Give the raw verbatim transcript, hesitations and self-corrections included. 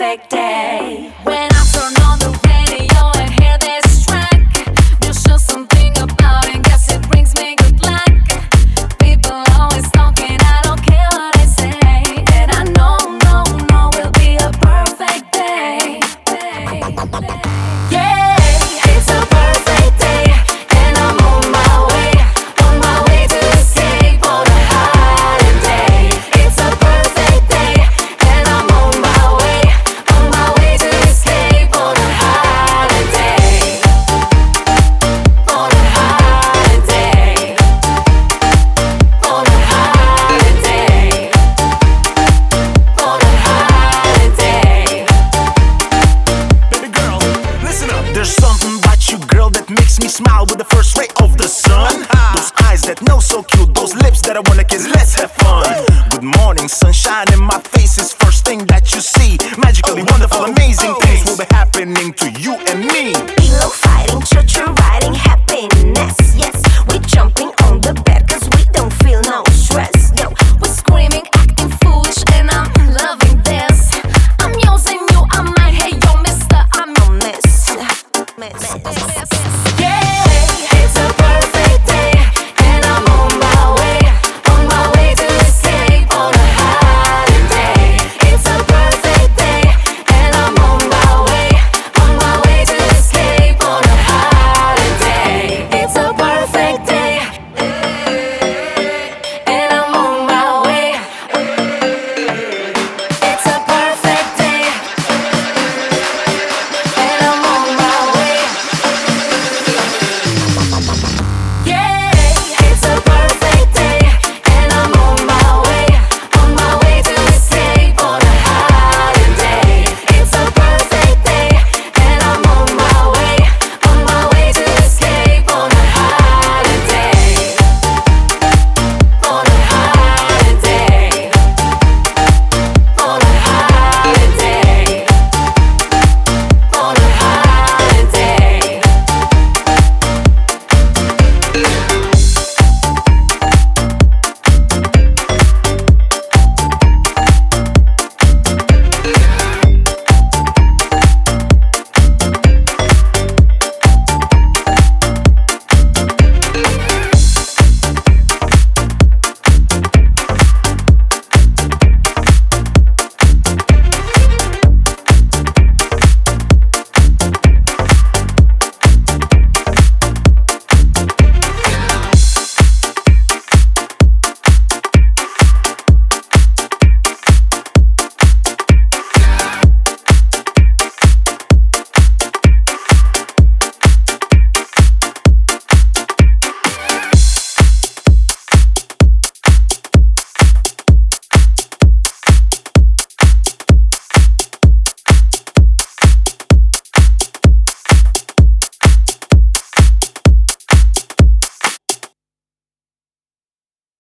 perfect day. When I turn on the radio and hear this track, there's just something about it, guess it brings me good luck. People always talking, I don't care what I say, and I know, no, no, will be a perfect day. Yeah, it's a perfect day, and I'm on my way, on my way to escape on a holiday. It's a perfect day, and I'm on my way, on my way to escape on a holiday. On a holiday. On a holiday. On a holiday. Baby girl, listen up. There's something about you, girl, that makes me smile with the first ray of the sun. Those eyes that know so cute, those lips that I wanna kiss, let's have fun. Good morning, sunshine in my face is first thing that you see. Magically wonderful, amazing things will be happening to you